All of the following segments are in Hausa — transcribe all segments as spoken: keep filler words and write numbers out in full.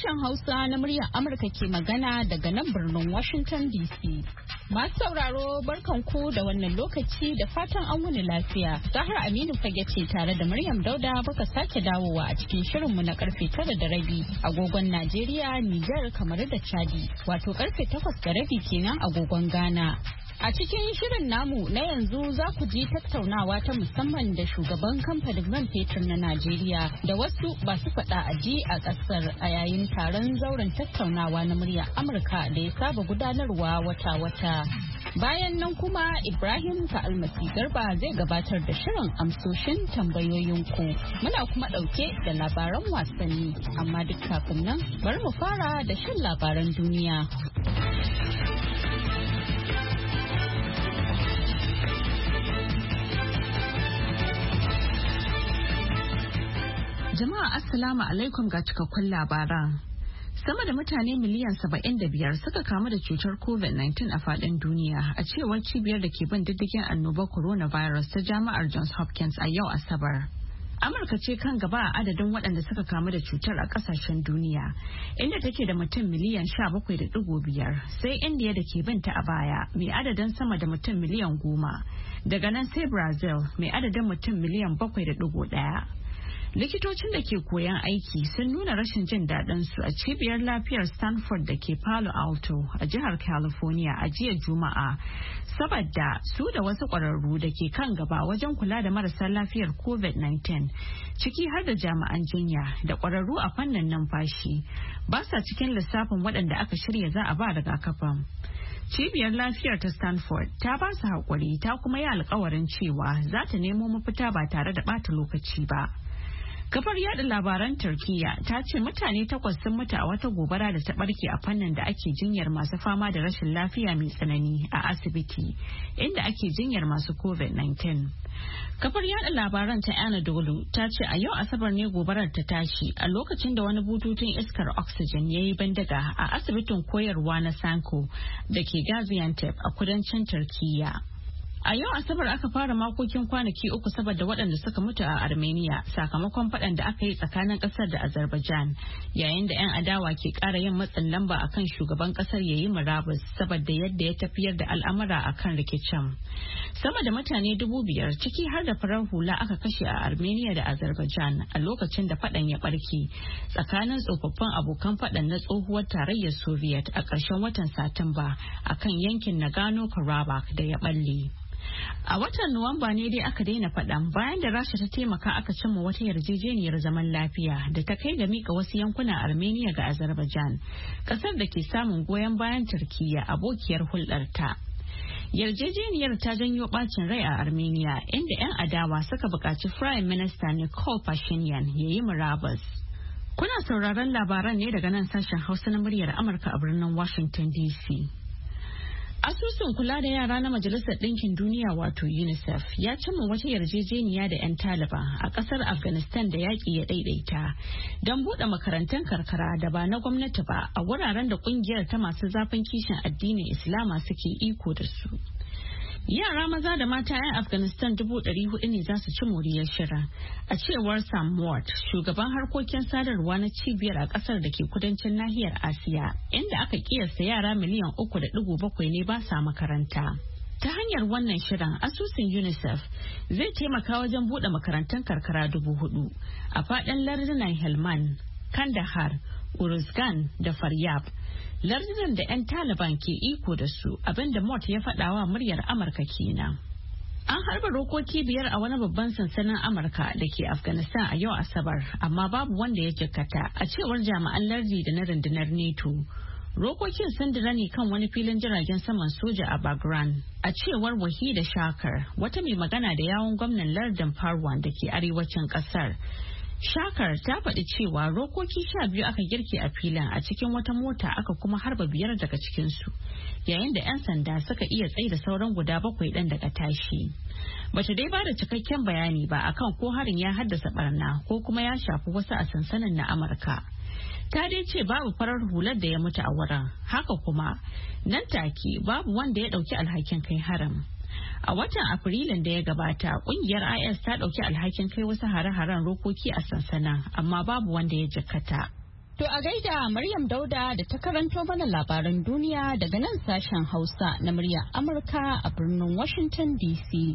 Sashen Hausa na muryar Amurka ke magana daga nan birnin Washington D C. Masu sauraro barkanku da wannan lokaci da fatan an wuni lafiya. Zahra Aminu Fage ce tare da Maryam Dauda muka sake dawowa a cikin shirinmu na karfe tara da rabi agogon Najeriya, Nijar, kamar da Chadi. Wato karfe takwas da rabi kenan agogon Ghana. A cikin shirin namu na yanzu za ku ji tattaunawa ta musamman da shugaban kamfanin man fetur na Najeriya da wasu masu faɗa a ji a ƙasar a yayin taron zauren tattaunawa na murya Amurka da ya saba gudanarwa wata-wata. Bayan nan kuma Ibrahim Ka'almasi Garba zai gabatar da shirin amsoshin tambayoyinku. Muna kuma ɗauke da labaran wasanni, amma duk kafin nan bari mu fara da shan labaran duniya. Jama'a Assalamu alaikum ga cikakkun labaran. Sama da mutane miliyan saba'in da biyar suka kamu da cutar covid nineteen a faɗin duniya a cewar cibiyar da ke bin diddigin annobar coronavirus ta jami'ar Johns Hopkins a yau Asabar. Amurka ce kan gaba a adadin waɗanda suka kamu da cutar a ƙasashen duniya, inda take da mutum miliyan sha bakwai da ɗigo biyar, sai Indiya da ke binta a baya mai adadin sama da mutum miliyan goma. Daga nan sai Brazil mai adadin mutum miliyan bakwai da ɗigo ɗaya. Likitocin da ke koyan aiki sun nuna rashin jin daɗin su a cibiyar lafiyar Stanford da ke Palo Alto a jihar California a jiya Juma'a, saboda su da wasu ƙwararru da ke kan gaba wajen kula da marasa lafiyar covid nineteen, ciki har da jami'an jinya da ƙwararru a fannin numfashi, ba sa cikin lissafin waɗanda aka shirya za a ba rigakafin. Cibiyar lafiyar ta Stanford ta ba su haƙuri ta kuma yi alƙawarin cewa za ta nemo mafita ba tare da ɓata lokaci ba. Kafar yada labaran Turkiyya ta ce mutane takwas sun mutu a wata gobara da ta barke a fannin da ake jinyar masu fama da rashin lafiya mai tsanani a asibiti inda ake jinyar masu covid nineteen. Kafar yada labaran ta Anadolu ta ce a yau Asabar ne gobarar ta tashi a lokacin da wani bututun iskar oxygen ya yi bandaga a asibitin koyarwa na Sanko da ke Gaziantep a kudancin Turkiyya. A yau Asabar aka fara makokin kwanaki uku saboda waɗanda suka mutu a Armenia sakamakon faɗan da aka yi tsakanin ƙasar da Azerbaijan, yayin da 'yan adawa ke ƙara yin matsin lamba akan shugaban ƙasar yayi murabus saboda yadda ya tafiyar da al'amura akan rikicin. Sama da mutane dubu biyar ciki har da farar hula aka kashe a Armenia da Azerbaijan a lokacin da faɗan ya ɓarke tsakanin tsofaffin abokan faɗan na tsohuwar tarayyar Soviet a ƙarshen watan Satumba akan yankin Nagorno-Karabakh da ya ɓalle. A watan Nuwamba ne dai aka daina faɗan bayan da Rasha ta taimaka aka cimma wata yarjejeniyar zaman lafiya da ta kai ga mika wasu yankunan Armenia ga Azerbaijan, ƙasar da ke samun goyon bayan Turkiyya abokiyar hulɗarta. Yarjejeniyar ta janyo ɓacin rai a Armenia inda 'yan adawa suka buƙaci Prime Minister Nikol Pashinyan ya yi murabus. Kuna sauraron labaran ne daga nan sashen Hausa na muryar Amurka a birnin Washington D C. Asusun kula da yara na Majalisar Ɗinkin Duniya wato UNICEF ya cimma wata yarjejeniya da 'yan Taliban a ƙasar Afghanistan da yaƙi ya ɗaiɗaita don buɗe makarantun karkara da ba na gwamnati ba a wuraren da ƙungiyar ta masu zafin kishin addinin Islama suke iko da su. Yara maza da mata 'yan Afghanistan dubu ɗari hudu ne za su ci moriyar shirin, a cewar Sam Ward, shugaban harkokin sadarwa na cibiyar a ƙasar da ke kudancin nahiyar Asiya, inda aka kiyasta yara miliyan uku da ɗigo bakwai ne ba sa makaranta. Ta hanyar wannan shirin asusun UNICEF zai taimaka wajen buɗe makarantun karkara dubu hudu a faɗin lardunan Helmand, Kandahar, Uruzgan da Faryab. Lardunan da 'yan Taliban ke iko da su, abinda Mott ya faɗawa muryar Amurka kenan. An harba rokoki biyar a wani babban sansanin Amurka da ke Afghanistan a yau Asabar, amma babu wanda ya jikkata a cewar jami'an lardi da na rundunar NATO. Rokokin sun dira ne kan wani filin jiragen saman soja a Bagram, a cewar Wahida Shakar, wata mai magana da yawun gwamnan lardin Parwan da ke arewacin ƙasar. Shakar ta faɗi cewa rokoki sha biyu aka girke a filin a cikin wata mota aka kuma harba biyar daga cikinsu, yayin da 'yan sanda suka iya tsaida sauran guda bakwai ɗin daga tashi. Bata dai bada cikakken bayani ba akan ko harin ya haddasa barna ko kuma ya shafi wasu a sansanin na Amurka. Ta dai ce babu farar hular da ya mutu a wurin, haka kuma nan take babu wanda ya ɗauki alhakin kai harin. A watan Afrilun da ya gabata, kungiyar I S ta dauki alhakin kai wasu hare-haren rokoki a sansanin, amma babu wanda ya jikkata. To a gaida Maryam Dauda da ta karanto mana labaran duniya daga nan sashen Hausa na muryar Amurka a birnin Washington D C.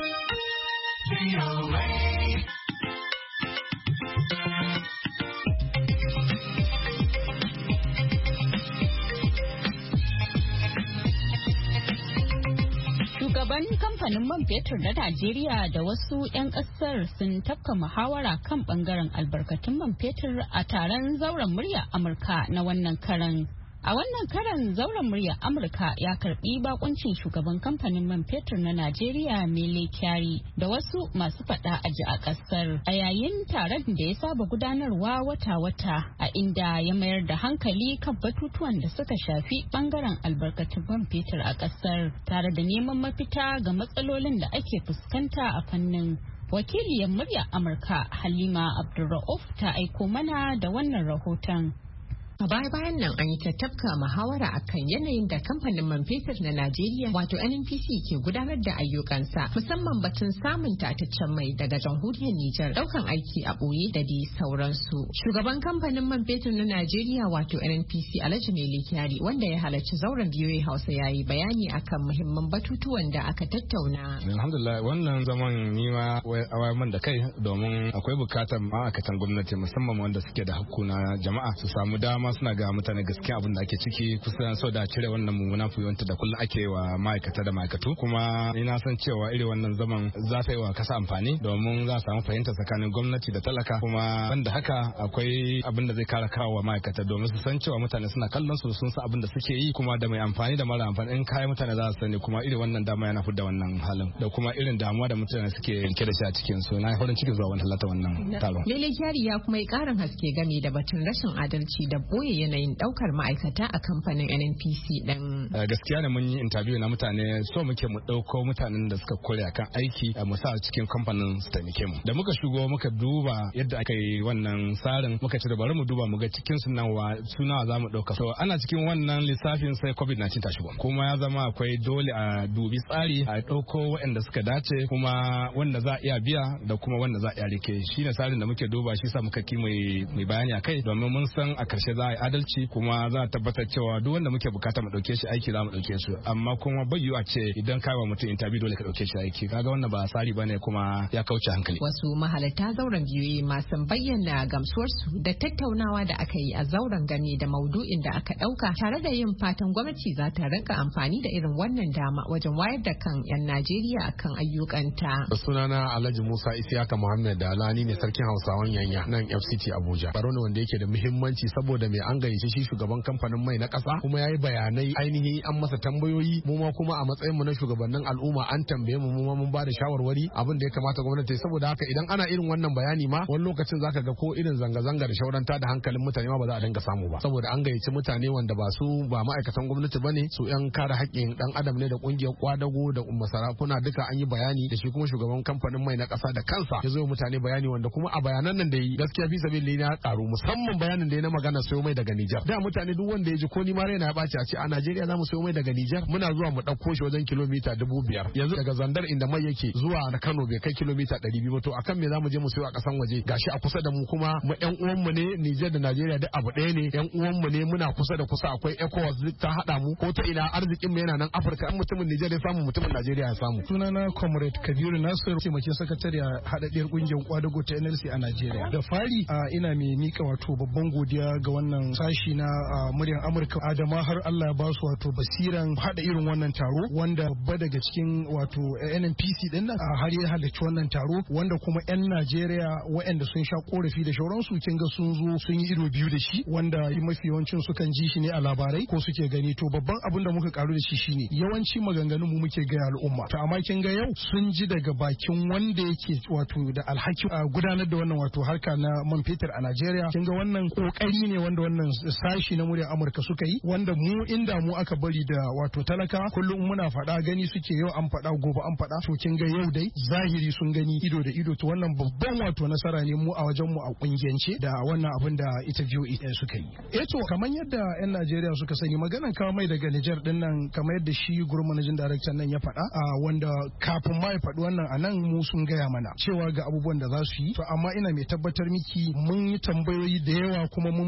Shugaban kamfanin man fetur na Najeriya da wasu 'yan kasar sun tafka muhawara kan bangaren albarkatun man fetur a taron zauren murya Amurka na wannan karan. A wannan karan zauren murya Amurka ya karbi bakuncin shugaban kamfanin man fetur na Najeriya Mele Kyari da wasu masu fada aji a kasar a yayin taron da ya saba gudanarwa wata-wata a inda ya mayar da hankali kan batutuwan da suka shafi bangaren albarkatun man fetur a kasar tare da neman mafita ga matsalolin da ake fuskanta a fannin. Wakiliyar murya Amurka Halima Abdulra'uf ta aiko mana da wannan rahoton. A baya-bayan nan an yi tattafka muhawara akan yanayin da kamfanin man fetur na Najeriya wato N N P C ke gudanar da ayyukansa musamman batun samun tataccen mai daga jamhuriyar Nijar daukan aiki a ɓoye da dai sauransu. Shugaban kamfanin man fetur na Najeriya wato N N P C Alhaji Mele Kyari wanda ya halarci zauren B O A Hausa ya yi bayani akan muhimman batutuwan da aka tattauna. Alhamdulillah wannan zaman ni ma wayar man da kai domin akwai bukatar ma'aikatan gwamnati musamman wanda suke da hakku na jama'a su samu dama suna ga mutane gaskiya abin da ake ciki kusan so da cire wannan mummunan fuyonta da kullum ake wa ma'aikata da ma'aikatu kuma ni na san cewa irin wannan zaman za ta yi wa kasa amfani domin za a samu fahimta tsakanin gwamnati da talaka kuma banda haka akwai abin da zai kara kawo wa ma'aikata domin su san cewa mutane suna kallon su sun san abin da suke yi kuma da mai amfani da mara amfani in kayan mutane za su sani kuma irin wannan dama yana fudda wannan halin da kuma irin damuwa da mutane suke yanke da shi a cikin su na farin cikin zuwa wannan talata wannan taron. Mele Kyari ya kuma yi karin haske game da batun rashin adalci da boye yanayin daukar ma'aikata a kamfanin N N P C din. Gaskiya ne mun yi interview na mutane so muke mu dauko mutanen da suka kore akan aiki mu sa cikin kamfanin su taimake mu. Da muka shigo muka duba yadda aka yi wannan tsarin muka ce da bari mu duba mu ga cikin sunan wa suna za mu dauka. So ana cikin wannan lissafin sai COVID nineteen ta shigo. Kuma ya zama akwai dole a dubi tsari a dauko waɗanda suka dace kuma wanda za a iya biya da kuma wanda za a iya rike. Shine tsarin da muke duba shi sa muka ki mai bayani akai domin mun san a karshe za a yi adalci kuma za a tabbatar cewa duk wanda muke bukata mu dauke shi aiki za mu dauke su amma kuma bai yiwu a ce idan kai wa mutum interview dole ka dauke shi aiki kaga wannan ba tsari bane kuma ya kauce hankali. Wasu mahalarta zauren biyoyi masu bayyana gamsuwar su da tattaunawa da aka yi a zauren game da maudu'in da aka dauka tare da yin fatan gwamnati za ta rinka amfani da irin wannan dama wajen wayar da kan yan Najeriya akan ayyukanta. Sunana Alhaji Musa Isiyaka Muhammad Dalani ne sarkin Hausawan Yanya nan F C T Abuja. Baro ne wanda yake da muhimmanci saboda mai an gayyace shi shugaban kamfanin mai na ƙasa kuma ya yi bayanai ainihi an masa tambayoyi mu ma kuma a matsayin mu na shugabannin al'umma an tambaye mu mu ma mun ba da shawarwari abin da ya kamata gwamnati saboda haka idan ana irin wannan bayani ma wani lokacin zaka ga ko irin zanga-zanga da shauranta da hankalin mutane ma ba za a dinga samu ba saboda an gayyaci mutane wanda ba su ba ma'aikatan gwamnati bane su yan kare haƙƙin dan adam ne da kungiyar kwadago da masarakuna duka an yi bayani da shi kuma shugaban kamfanin mai na ƙasa da kansa ya zo mutane bayani wanda kuma a bayanan nan da yi gaskiya fi sabilillahi na karu musamman bayanin da ya na magana sayo mai daga Nijar da mutane duk wanda ya ji ko ni ma raina ya ɓaci a ce a Najeriya za mu sayo mai daga Nijar muna zuwa mu ɗauko shi wajen kilomita dubu biyar yanzu daga Zandar inda mai yake zuwa na Kano bai kai kilomita ɗari biyu ba to akan me za mu je mu sayo a ƙasan waje gashi a kusa da mu kuma mu ƴan uwanmu ne Nijar da Najeriya duk abu ɗaya ne ƴan uwanmu ne muna kusa da kusa akwai ECOWAS duk ta haɗa mu ko ta ina arzikin mu yana nan Afirka in mutumin Nijar ya samu mutumin Najeriya ya samu. Sunana Comrade Kabiru Nasiru taimakin sakatare a haɗaɗɗiyar ƙungiyar kwadago ta N L C a Najeriya. Da fari ina mai mika wato babban godiya ga wannan sashi na muryar Amurka adama har Allah ya ba su wato basiran haɗa irin wannan taro wanda babba daga cikin wato N N P C din nan har ya halarci wannan taro wanda kuma 'yan Najeriya waɗanda sun sha korafi da shauransu kin ga sun zo sun yi ido biyu da shi wanda mafi yawancin sukan ji shi ne a labarai ko suke gani to babban abin da muka karu da shi shine yawanci maganganun mu muke ga al'umma to amma kin ga yau sun ji daga bakin wanda yake wato da alhaki gudanar da wannan wato harka na man fetur a Najeriya kin ga wannan kokari ne wanda wannan sashi na muryar Amurka suka yi wanda mu inda mu aka bari da wato talaka kullum muna faɗa gani suke yau an faɗa gobe an faɗa to kin ga yau dai zahiri sun gani ido da ido to wannan babban wato nasara ne mu a wajen mu a kungiyance da wannan abin da ita V O A suka yi eh to kamar yadda yan Najeriya suka sani maganan kawo mai daga Niger din nan kamar yadda shi group managing director nan ya faɗa wanda kafin ma ya faɗi wannan a nan mu sun gaya mana cewa ga abubuwan da za su yi to amma ina mai tabbatar miki mun yi tambayoyi da yawa kuma mun binciki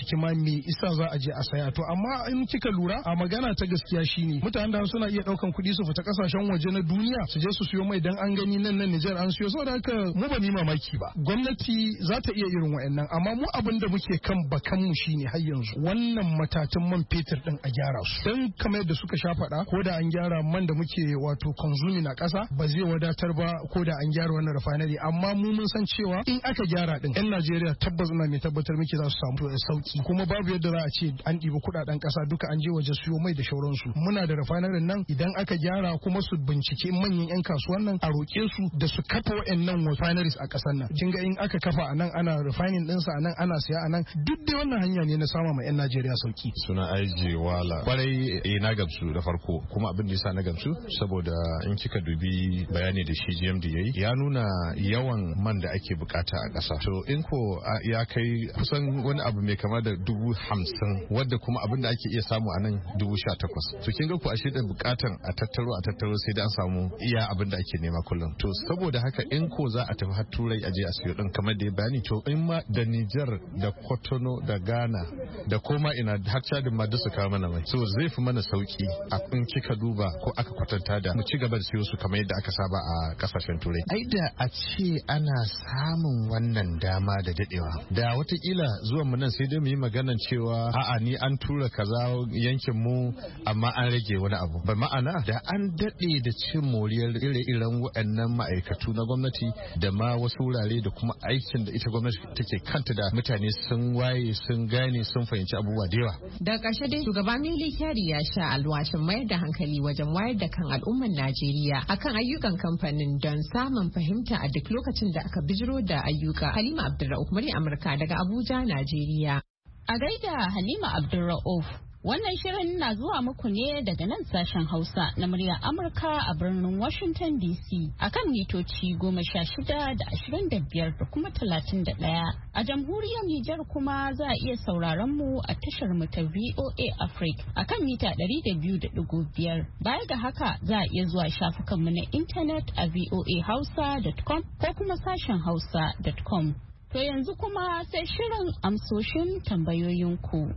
bincike ma me isa za a je a saya. To amma in kika lura a magana ta gaskiya shine mutanen da suna iya daukan kuɗi su fita kasashen waje na duniya su je su siyo mai dan an gani nan nan Nijar an siyo, saboda haka mu ba ni mamaki ba. Gwamnati za ta iya irin wa'annan, amma mu abin da muke kan bakan mu shine har yanzu wannan matatan man fetur din a gyara su. Dan kamar yadda suka sha faɗa, ko da an gyara man da muke wato consuming na ƙasa ba zai wadatar ba ko da an gyara wannan refinery, amma mu mun san cewa in aka gyara din yan Najeriya tabbas ina mai tabbatar muke za su samu sauki, kuma babu yadda za a ce an ɗiba kuɗaɗen ƙasa duka an je waje siyo mai da shauransu. Muna da refinery nan idan aka gyara kuma su bincike manyan yan kasuwan nan a roƙe su da su kafa wa'annan refineries a ƙasar nan. Kin ga in aka kafa a nan ana refining ɗinsa a nan ana siya a nan, duk dai wannan hanya ne na sama ma yan Najeriya sauki. Suna aiji wala kwarai eh na gamsu da farko, kuma abin da yasa na gamsu saboda in kika dubi bayani da shi G M D yayi ya nuna yawan man da ake bukata a ƙasa. To in ko ya kai kusan wani abu mai kama da dubu hamsin, wadda kuma abin da ake iya samu a nan dubu sha takwas. To kin ga ku ashe da bukatan a tattaro a tattaro sai da an samu iya abin da ake nema kullum. To saboda haka in ko za a tafi har turai aje a siyo din kamar da ya bayani, to in ma da Niger da Kotono da Ghana da koma ina har Chad ma da su kawo mana mai, so zai fi mana sauki a in kika duba ko aka kwatanta da mu ci gaba da siyo su kamar yadda aka saba a kasashen turai. Ai da a ce ana samun wannan dama da dadewa da watakila zuwan mu nan sai dai mu yi maganan cewa a'a ni an tura kaza yankin mu amma an rage wani abu, ba ma'ana da an dade da cin moriyar ire-iren waɗannan ma'aikatu na gwamnati da ma wasu wurare da kuma aikin da ita gwamnati take kanta, da mutane sun waye sun gane sun fahimci abubuwa da yawa. Da ƙarshe dai shugaba Mili Kyari ya sha alwashin mayar da hankali wajen wayar da kan al'ummar Najeriya akan ayyukan kamfanin don samun fahimta a duk lokacin da aka bijiro da ayyuka. Halima Abdulra'uf, murya Amurka daga Abuja, Najeriya. A gaida Halima Abdulra'uf. Wannan shirin na zuwa muku ne daga nan sashen Hausa na muryar Amurka a birnin Washington D C akan mitoci goma sha shida da ashirin da biyar da kuma talatin da ɗaya. A jamhuriyar Nijar kuma za a iya sauraron mu a tashar mu ta V O A Africa akan mita ɗari da biyu da ɗigo biyar. Baya ga haka za a iya zuwa shafukan mu na intanet a voa hausa dot com ko kuma sashen hausa dot com. To yanzu kuma sai shirin amsoshin tambayoyinku.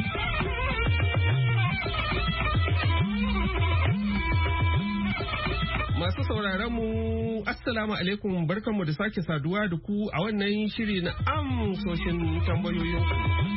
Masu sauraron mu assalamu alaikum, barkanmu da sake saduwa da ku a wannan shiri na amsoshin tambayoyinku.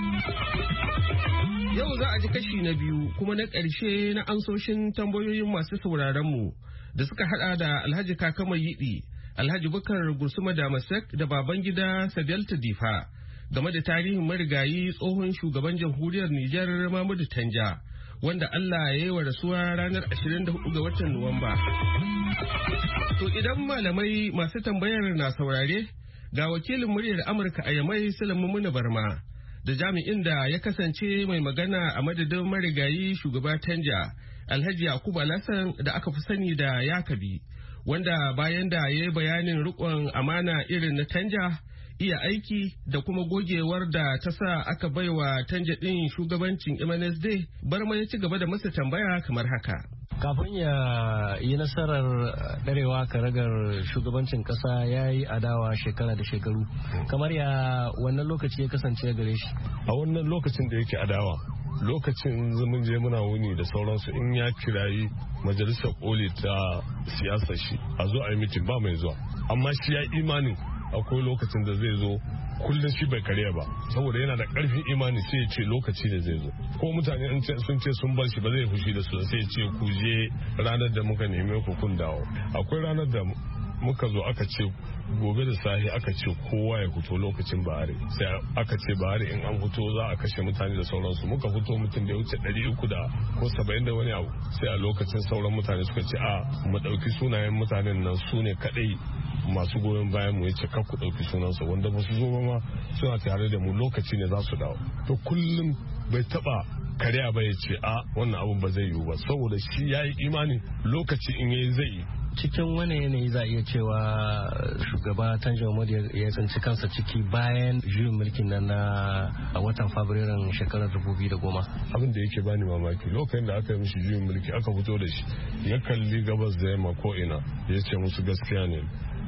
Yau za a ji kashi na biyu kuma na ƙarshe na amsoshin tambayoyin masu sauraron mu da suka hada da Alhaji Kakama Yidi, Alhaji Bukar Gursuma Damasek da Babangida Sadelta Difa game da tarihin marigayi tsohon shugaban jamhuriyar Nijar Mamudu Tanja, wanda Allah ya yi wa rasuwa ranar ashirin da hudu ga watan Nuwamba. To idan malamai masu tambayar na saurare, ga wakilin muryar Amurka a Yamai Sulaiman Muna Barma da jami'in da ya kasance mai magana a madadin marigayi shugaba Tanja, Alhaji Yakubu Alhassan da aka fi sani da Yakabi, wanda bayan da ya yi bayanin riƙon amana irin na Tanja, iya aiki da kuma gogewar da ta sa aka baiwa Tanja ɗin shugabancin M N S D, Barma ya ci gaba da masa tambaya kamar haka. Kafin ya yi nasarar ɗarewa karagar shugabancin ƙasa ya yi adawa shekara da shekaru, kamar ya wannan lokaci ya kasance gare shi. A wannan lokacin da yake adawa, lokacin zaman je muna wuni da sauransu, in ya kirayi majalisar koli ta siyasar shi a zo a yi mitin ba mai zuwa, amma shi ya imanin akwai lokacin da zai zo, kullum shi bai karya ba saboda yana da karfin imani, sai ya ce lokaci ne zai zo. Ko mutane sun ce sun bar shi ba zai fushi da su, sai ya ce ku je ranar da muka neme ku kun dawo. Akwai ranar da muka zo aka ce gobe da sahi aka ce kowa ya fito lokacin bahari, sai aka ce bahari in an fito za a kashe mutane da sauransu. Muka fito mutum da ya wuce ɗari uku da ko saba'in da wani abu, sai a lokacin sauran mutane suka ce a mu ɗauki sunayen mutanen nan su ne kaɗai masu goyon bayan mu, ya ce ku ɗauki sunansa, wanda ba su zo ba ma suna tare da mu, lokaci ne za su dawo. To kullum bai taɓa karya ba ya ce a wannan abun ba zai yiwu ba, saboda shi ya yi imani lokaci in yayi zai yi. Cikin wani yanayi za a iya cewa shugaba Tanja Muhammadu ya tsinci kansa ciki bayan juyin mulkin nan na a watan Fabrairun shekarar dubu biyu da goma. Abin da yake bani mamaki lokacin da aka yi mishi juyin mulki aka fito da shi ya kalli gabas da yamma ko ina ya ce musu gaskiya ne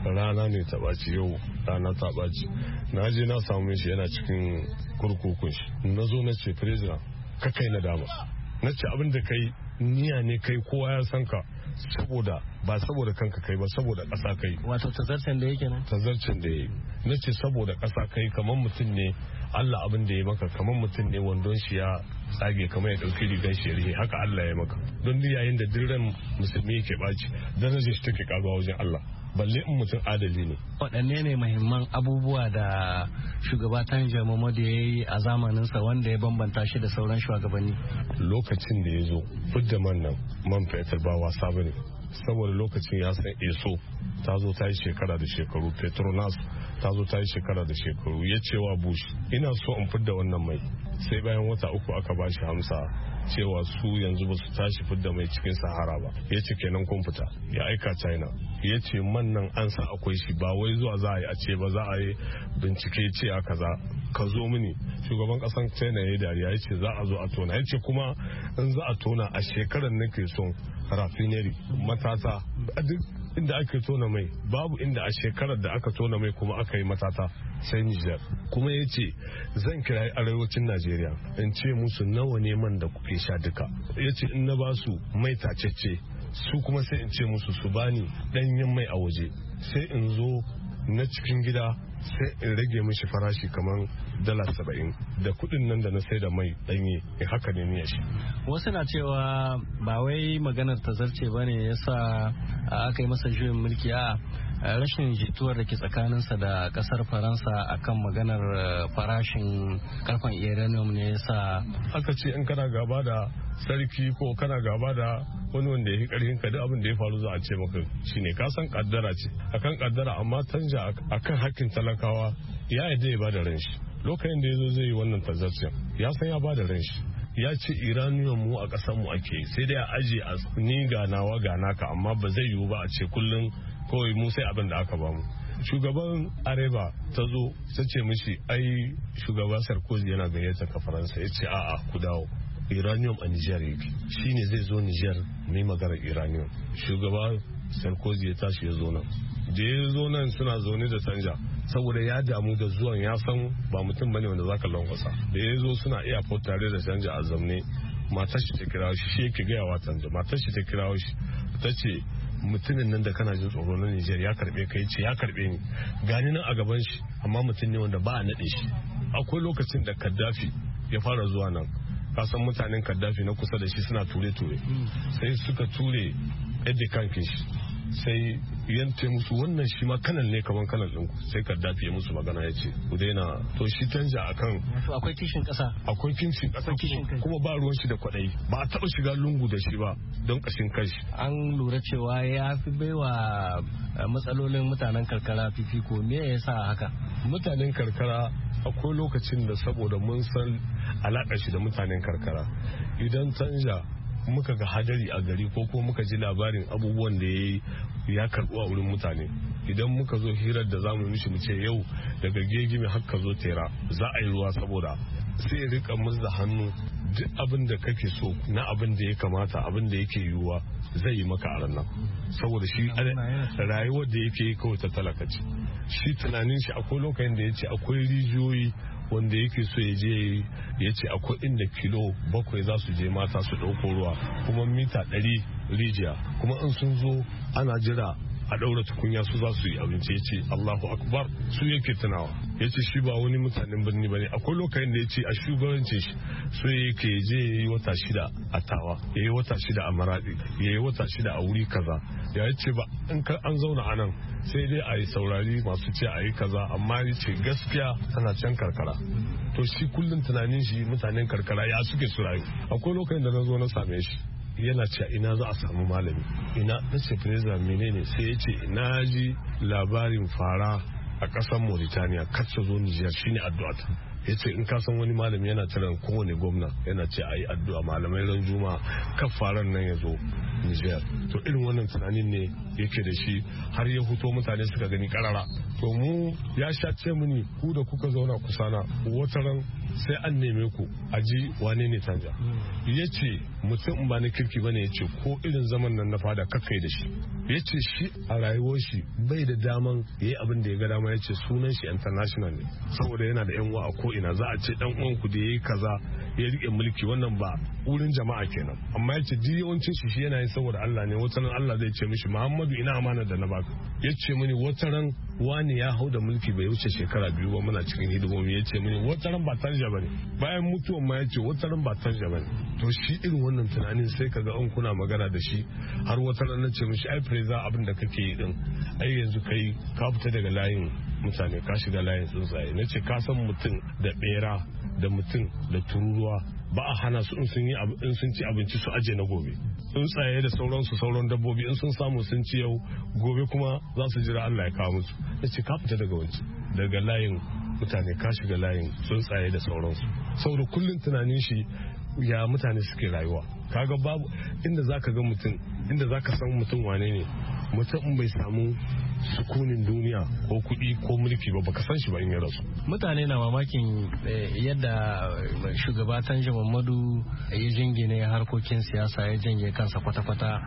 rana ne ta ɓaci yau rana ta ɓaci. Na je na samu shi yana cikin kurkukun shi, na zo na ce president ka kai na dama, na ce abin da kai niyya ne kai, kowa ya san ka, saboda ba saboda kanka kai ba saboda ƙasa kai. Wato tazarcen da yake nan? Tazarcen da yake. Na ce saboda ƙasa kai, kamar mutum ne Allah abin da ya maka, kamar mutum ne wandon shi ya tsage kamar ya ɗauki rigar shi ya rihe, haka Allah ya maka. Don duk yayin da dirren musulmi yake ɓaci, darajar shi take ƙaruwa wajen Allah. Balle in mutum adali ne. Waɗanne ne muhimman abubuwa da shugaba Tanja Muhammadu ya yi a zamaninsa wanda ya bambanta shi da sauran shugabanni? Lokacin da ya zo, fidda man nan man fetur ba wasa bane. Saboda lokacin ya san eso ta zo ta yi shekara da shekaru, Petronas ta zo ta yi shekara da shekaru, ya cewa Bush ina so in fidda wannan mai, sai bayan wata uku aka ba shi hamsa cewa su yanzu ba su tashi fidda mai cikin Sahara ba. Ya ce kenan kun fita, ya aika China, ya ce man nan an sa akwai shi, ba wai zuwa za a yi a ce ba za a yi bincike ce a kaza ka zo mini. Shugaban kasan China ya yi dariya, ya ce za a zo a tona, ya ce kuma in za a tona a shekarar nake son raffinary matata, duk inda ake tona mai babu inda a shekarar da aka tona mai kuma aka yi matata sai Nijar. Kuma ya ce zan kirayi arewacin Najeriya in ce musu nawa ne man da kuke sha duka, ya ce in na ba su mai tacece su kuma sai in ce musu su bani danyen mai a waje, sai in zo na cikin gida sai in rage mishi farashi kamar dala saba'in da kudin nan da na sai da mai danye, in haka ne ne shi. Wasu na cewa ba wai maganar tazarce ba ne yasa aka yi masa juyin mulki, a rashin jituwar da ke tsakaninsa da kasar Faransa akan maganar farashin karfan uranium ne yasa aka ce in kana gaba da sarki ko kana gaba da wani wanda ya yi karhin ka, duk abin da ya faru za a ce maka shine ka san kaddara ce akan kaddara, amma Tanja akan hakkin talakawa ya yadda ya bada ran shi. Lokacin da ya zo zai yi wannan tazarcen ya san ya bada ran shi, ya ce iraniyan mu a ƙasar mu ake, sai dai a aje a ni ganawa ganaka, amma ba zai yiwu ba a ce kullum kawai mu sai abin da aka bamu. Shugaban Areba ta zo ta ce mishi ai shugaba Sarkozy yana gayyata ka Faransa, ya ce a'a ku dawo, iranium a Nijar yake, shine zai zo Nijar mai magana iranium. Shugaba Sarkozy ya tashi ya zo nan, da ya zo nan suna zaune da Tanja saboda ya damu da zuwan, ya san ba mutum bane wanda zaka lankwasa. Da ya zo suna airport tare da Tanja a zamne, matar shi ta kirawo shi, shi yake gaya wa Tanja, matar shi ta kirawo shi ta ce mutumin nan da kana jin tsoro na Nijar ya karbe kai, ce ya karbe ni, gani nan a gaban shi, amma mutum ne wanda ba a nade shi. Akwai lokacin da Kaddafi ya fara zuwa nan, kasan mutanen Kaddafi na kusa da shi suna ture-ture, sai suka ture yadda kankin shi, sai yanta musu wannan shi ma kanan ne kaman kanan ɗinku, sai Kaddafi ya musu magana ya ce ku daina. To shi Tanja akan akwai kishin ƙasa, akwai kishin ƙasa kuma ba ruwan shi da kwaɗayi, ba a taɓa shiga lungu da shi ba don ƙashin kanshi. An lura cewa ya fi baiwa matsalolin mutanen karkara fifiko, me ya sa haka? Mutanen karkara akwai lokacin da saboda mun san alaƙar shi da mutanen karkara, idan Tanja muka ga hadari a gari ko kuma muka ji labarin abubuwan da ya ya karbu a wurin mutane, idan muka zo hirar da zamu mishi mu ce yau daga gegime har ka zo tera za a yi ruwa, saboda sai ya rika murza hannu duk abin da kake so na abin da ya kamata, abin da yake yiwuwa zai yi maka a ranar, saboda shi rayuwar da yake yi kawai ta talaka ce. Shi tunanin shi akwai lokacin da ya ce akwai rijiyoyi wanda yake so ya je, ya ce akwai inda kilo bakwai za su je mata su ɗauko ruwa, kuma mita ɗari rijiya, kuma in sun zo ana jira a ɗaura tukunya su za su yi abinci. Ya ce Allahu akbar, su yake tunawa. Ya ce shi ba wani mutanen birni ba ne. Akwai lokacin da ya ce a shugabancin shi so yake je ya yi wata shida a Tawa, ya yi wata shida a Maradi, ya yi wata shida a wuri kaza. Ya ce ba in ka an zauna a nan sai dai a yi saurari masu ce a yi kaza, amma ya ce gaskiya tana can karkara. To shi kullum tunanin shi mutanen karkara ya suke su rayu. Akwai lokacin da na zo na same shi yana cewa ina za a samu malami, ina na ce fireza menene, sai ya ce ina ji labarin fara a ƙasar Mauritania kar ta zo Nijar, shine addu'a ta. Ya ce in ka san wani malami yana tiran kowane gwamna yana ce a yi addu'a malamai ran juma kan faran nan ya zo Nijar. To irin wannan tunanin ne yake da shi har ya fito mutane suka gani karara. To mu ya sha ce mini ku da kuka zauna kusana wata ran sai an neme ku a ji wane ne Tanja. Ya ce mutum ba na kirki bane, ya ce ko irin zaman nan na fada kakai da shi. Ya ce shi a rayuwar shi bai da daman ya yi abin da ya ga dama. Ya ce sunan shi international ne saboda yana da yan uwa a ko ina. Za a ce dan uwan ku da yayi kaza ya rike mulki, wannan ba wurin jama'a kenan. Amma ya ce yawancin shi shi yana yin saboda Allah ne. Wata ran Allah zai ce mishi Muhammadu ina amana da na baka. Ya ce mini wata ran wani ya hau da mulki bai wuce shekara biyu ba, muna cikin hidimomi. Ya ce mini wata ran ba Tanja bane, bayan mutuwan ma ya ce wata ran ba Tanja bane. To shi irin wannan tunanin sai kaga an kuna magana da shi har wata ran na ce mishi ai preza abin da kake yi din ai yanzu kai ka fita daga layin mutane ka shiga layin tsuntsaye. Na ce ka san mutum da bera da mutum da tururuwa ba a hana su in sun yi in sun ci abinci su aje na gobe. Tsuntsaye da sauransu sauran dabbobi in sun samu sun ci yau gobe kuma za su jira Allah ya kawo musu. Na ce ka fita daga wancan daga layin mutane ka shiga layin tsuntsaye da sauransu. Saboda kullum tunanin shi ya mutane suke rayuwa. Kaga babu inda zaka ga mutum inda zaka san mutum wane ne mutum bai samu sukunin duniya ko kuɗi ko mulki ba baka san shi ba in ya rasu. Mutane na mamakin yadda shugaba Tanja Muhammadu ya jingine harkokin siyasa, ya janye kansa kwata-kwata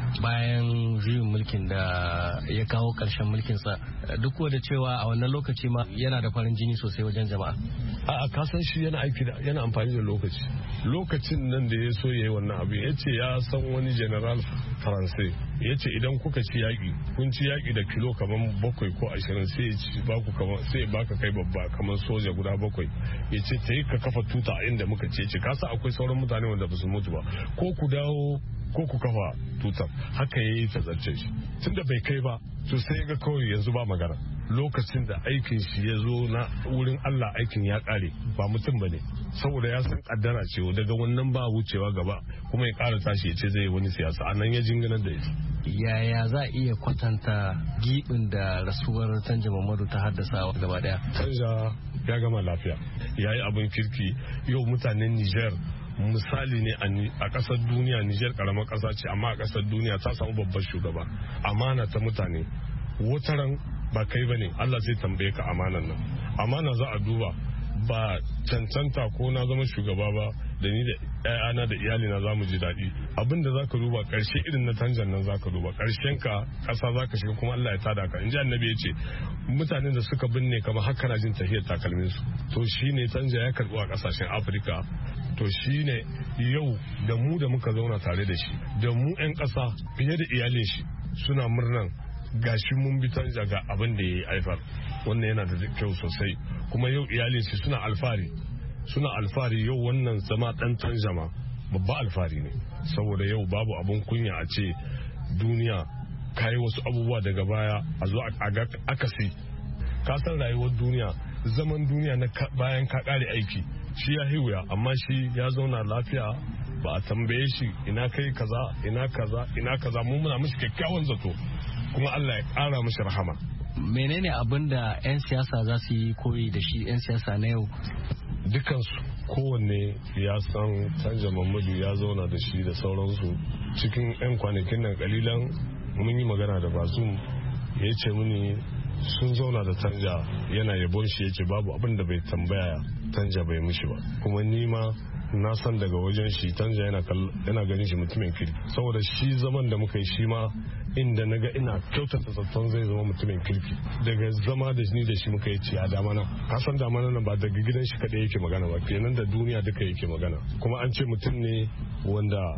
bayan juyin mulkin da ya kawo ƙarshen mulkinsa, duk da cewa a wannan lokaci ma yana da farin jini sosai wajen jama'a. A kasan shi yana aiki da yana amfani da lokaci. Lokacin nan da ya so ya yi wannan abu ya ce ya san wani general faransai ya ce idan kuka ci yaƙi kun ci yaƙi da kilo kamar bakwai ko ashirin sai ya ci baku kamar sai baka kai babba kamar soja guda bakwai ya ce ta yi ka kafa tuta a inda muka ce ce kasa akwai sauran mutane wanda ba su mutu ba ko ku dawo ko ku kafa tutar. Haka ya yi tazarce shi tunda bai kai ba to sai ga kawai yanzu ba magana. Lokacin da aikin shi ya zo na wurin Allah aikin ya kare ba mutum ba ne saboda ya san kaddara ce daga wannan ba wucewa gaba kuma ya kara tashi ya ce zai wani siyasa a nan ya jinganar da ita. Yaya za a iya kwatanta gibin da rasuwar Tanja Muhammadu ta haddasa gaba daya? Tanja ya gama lafiya, ya yi abin kirki. Yau mutanen Niger misali ne a kasar duniya. Niger karamar kasa ce amma a kasar duniya ta samu babban shugaba. Amana ta mutane wataran ba kai bane Allah zai tambaye ka amanan nan. Amana za a duba ba cancanta ko na zama shugaba ba da ni da ƴaƴana da iyalina za mu ji daɗi. Abin da za ka duba ƙarshe irin na Tanjan nan za ka duba ƙarshen ka ƙasa za ka shiga kuma Allah ya tada ka. In ji annabi ya ce mutanen da suka binne kama haka na jin tafiyar takalmin su. To shine Tanja ya karɓu a ƙasashen Afirka. To shine yau da mu da muka zauna tare da shi da mu ƴan ƙasa fiye da iyalin shi suna murnan gashi mun bi Tanja ga abin da ya yi haifar. Wannan yana da kyau sosai kuma yau iyalin shi suna alfahari suna alfahari yau wannan zama dan Tanja ma babba alfahari ne saboda yau babu abun kunya a ce duniya kai wasu abubuwa daga baya a zo a ga akasi. Ka san rayuwar duniya zaman duniya na bayan ka kare aiki shi ya hiwuya amma shi ya zauna lafiya ba a tambaye shi ina kai kaza ina kaza ina kaza mun muna mishi kyakkyawan zato kuma Allah ya kara mishi rahama. Menene abin da 'yan siyasa za su yi koyi da shi 'yan siyasa na yau? Dukansu kowanne ya san Tanja Muhammadu ya zauna da shi da sauransu. Cikin 'yan kwanakin nan kalilan mun yi magana da Bazum ya ce mini sun zauna da Tanja yana yabon shi ya ce babu abin da bai tambaya Tanja bai mishi ba. Kuma ni ma na san daga wajen shi Tanja yana ganin shi mutumin kirki saboda shi zaman da muka yi shi ma inda naga ina kyautata zaton zai zama mutumin kirki daga zama da ni da shi muka yi ci a damana. Ka san damana nan ba daga gidan shi kadai yake magana ba kenan da duniya duka yake magana kuma an ce mutum ne wanda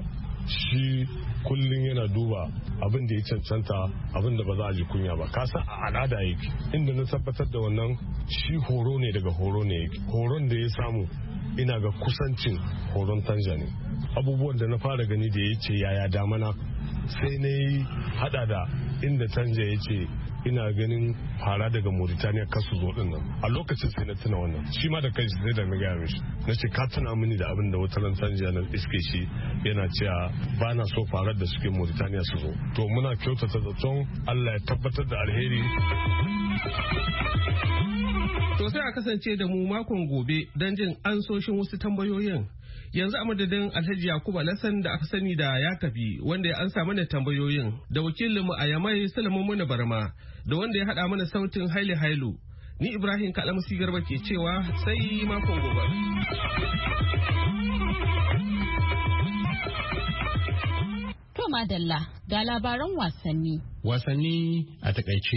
shi kullum yana duba abin da ya cancanta abin da ba za a ji kunya ba. Ka san a al'ada yake inda na tabbatar da wannan shi horo ne daga horo ne yake horon da ya samu ina ga kusancin horon Tanja ne. Abubuwan da na fara gani da ya ce yaya damana sai na yi hada da inda Tanja ya ce ina ganin fara daga Mauritania kasu zo din nan a lokacin sai na tuna wannan shi ma da kai sai da na gaya mishi na ce ka tuna mini da abin da wata ran Tanja na iske shi yana cewa ba na so farar da suke Mauritania su zo. To muna kyautata zaton Allah ya tabbatar da alheri. To sai a kasance da mu makon gobe don jin ansoshin wasu tambayoyin. Yanzu a madadin Alhaji Yakubu Alassan da aka sani da ya kafi wanda ya ansa mana tambayoyin da wakilinmu a Yamai Sulaiman Muna Barma da wanda ya haɗa mana sautin Haile Hailu Ni Ibrahim Kalamusi Garba ke cewa sai makon gobe. To madalla ga labaran wasanni. Wasanni a takaice.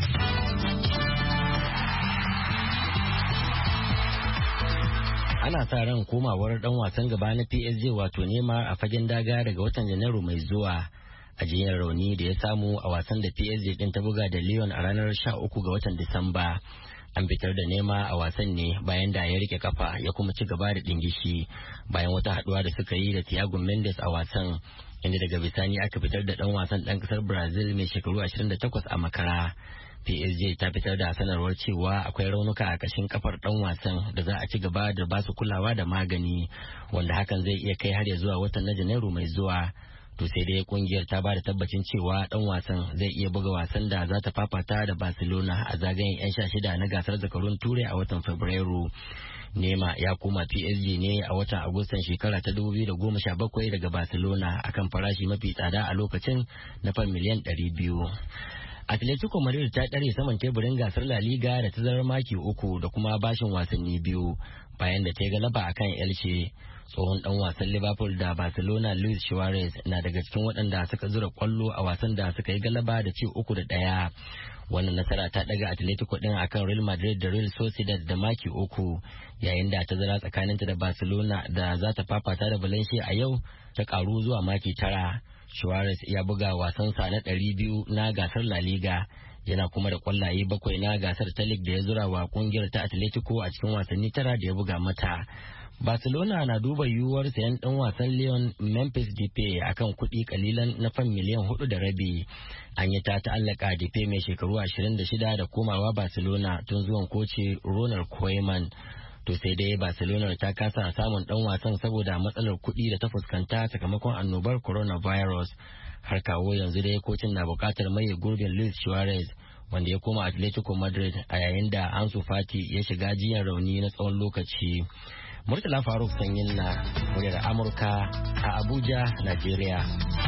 Ana sa ran komawar dan wasan gaba na P S G wato Neymar a fagen daga daga watan Janairu mai zuwa. A jiyar rauni da ya samu a wasan da P S G din ta buga da Lyon a ranar sha uku ga watan Disamba. An fitar da Neymar a wasan ne bayan da ya rike kafa ya kuma ci gaba da dingishi bayan wata haduwa da suka yi da Thiago Mendes a wasan, inda daga bisani aka fitar da dan wasan dan kasar Brazil mai shekaru ashirin da takwas a makara. P S G ta fitar da sanarwar cewa akwai raunuka a kashin kafar dan wasan da za a ci gaba da basu kulawa da magani, wanda hakan zai iya kai har ya zuwa watan na Janairu mai zuwa. To sai dai kungiyar ta ba da tabbacin cewa dan wasan zai iya buga wasan da za ta fafata da Barcelona a zagayen yan sha shida na gasar zakarun Turai a watan Fabrairu. Nema ya koma P S G ne a watan Agustan shekara ta dubu biyu da goma sha bakwai daga Barcelona akan farashi mafi tsada a lokacin na fan miliyan ɗari biyu. Atletico Madrid ta ɗare saman teburin gasar La Liga da tazarar maki uku da kuma bashin wasanni biyu bayan da ta yi galaba akan Elche. Tsohon dan wasan Liverpool da Barcelona Luis Suarez na daga cikin waɗanda suka zura kwallo a wasan da suka yi galaba da ci uku da ɗaya. Wannan nasara ta ɗaga Atletico ɗin akan Real Madrid da Real Sociedad da maki uku, yayin da tazara tsakaninta da Barcelona da za ta fafata da Valencia a yau ta karu zuwa maki tara. Suarez ya buga wasansa na ɗari biyu na gasar La Liga, yana kuma da kwallaye bakwai na gasar ta League da ya zura wa kungiyar ta Atletico a cikin wasanni tara da ya buga mata. Barcelona na duba yiwuwar sayan dan wasan Lyon Memphis Depay akan kuɗi kalilan na fan miliyan hudu da rabi. An yi ta ta'allaka Depay mai shekaru ashirin da shida da komawa Barcelona tun zuwan koci Ronald Koeman. To sai dai Barcelona ta kasa samun dan wasan saboda matsalar kuɗi da ta fuskanta sakamakon annobar coronavirus. Har kawo yanzu dai kocin na bukatar maye gurbin Luis Suarez wanda ya koma Atletico Madrid a yayin da Ansu Fati ya shiga jiyan rauni na tsawon lokaci. Murtala Faruk Sanyin na muryar Amurka a Abuja, Najeriya.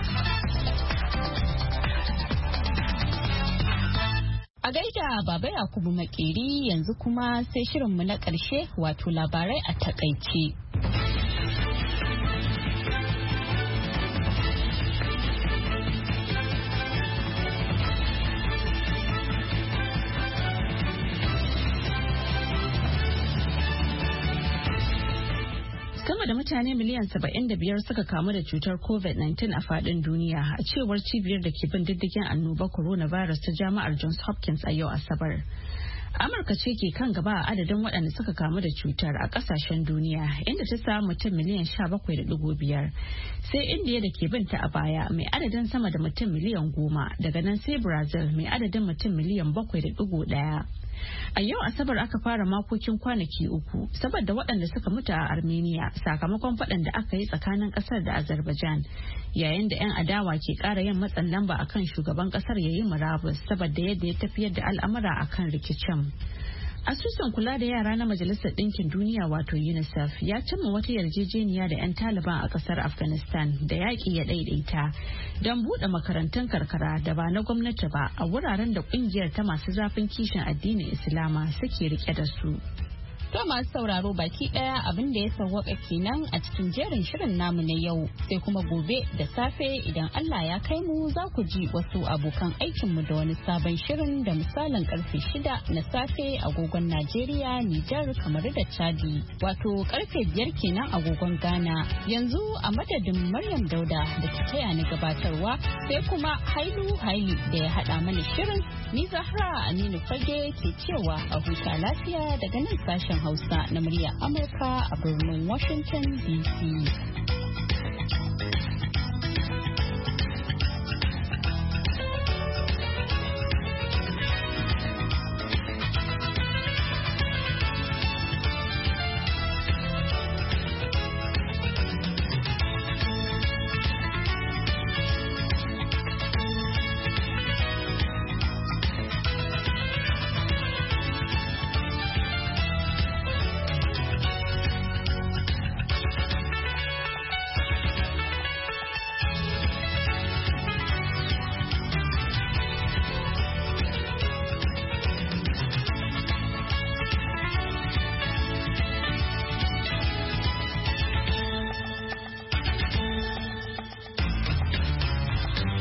A gaida Baba Yakubu Makeri, yanzu kuma sai shirinmu na ƙarshe wato labarai a takaice. Sama da mutane miliyan saba'in da biyar suka kamu da cutar covid nineteen a fadin duniya a cewar cibiyar da ke bin diddigin annobar coronavirus ta jami'ar Johns Hopkins a yau Asabar. Amurka ce ke kan gaba a adadin waɗanda suka kamu da cutar a ƙasashen duniya, inda ta samu mutum miliyan sha bakwai da ɗigo biyar. Sai Indiya da ke binta a baya mai adadin sama da mutum miliyan goma, daga nan sai Brazil mai adadin mutum miliyan bakwai da ɗigo ɗaya. A yau Asabar aka fara makokin kwanaki uku saboda waɗanda suka mutu a Armenia sakamakon faɗan da aka yi tsakanin ƙasar da Azerbaijan, yayin da 'yan adawa ke ƙara yin matsin lamba akan shugaban ƙasar ya yi murabus saboda yadda ya tafiyar da al'amura akan rikicin. Asusun kula da yara na Majalisar Ɗinkin Duniya wato UNICEF ya cimma wata yarjejeniya da 'yan Taliban a ƙasar Afghanistan da yaƙi ya ɗaiɗaita don buɗe makarantun karkara da ba na gwamnati ba a wuraren da ƙungiyar ta masu zafin kishin addinin Islama suke rike da su. To masu sauraro baki daya abin da ya sawwaka kenan a cikin jerin shirin namu na yau, sai kuma gobe da safe idan Allah ya kai mu za ku ji wasu abokan aikinmu da wani sabon shirin da misalin karfe shida na safe agogon Najeriya, Nijar, kamar da Chadi, wato karfe biyar kenan agogon Ghana. Yanzu a madadin Maryam Dauda da ta taya ni gabatarwa, sai kuma Hailu Haili da ya haɗa mana shirin, ni Zahra Aminu Fage ke cewa a huta lafiya daga nan sashen Hausa na murya Amurka a birnin Washington D C.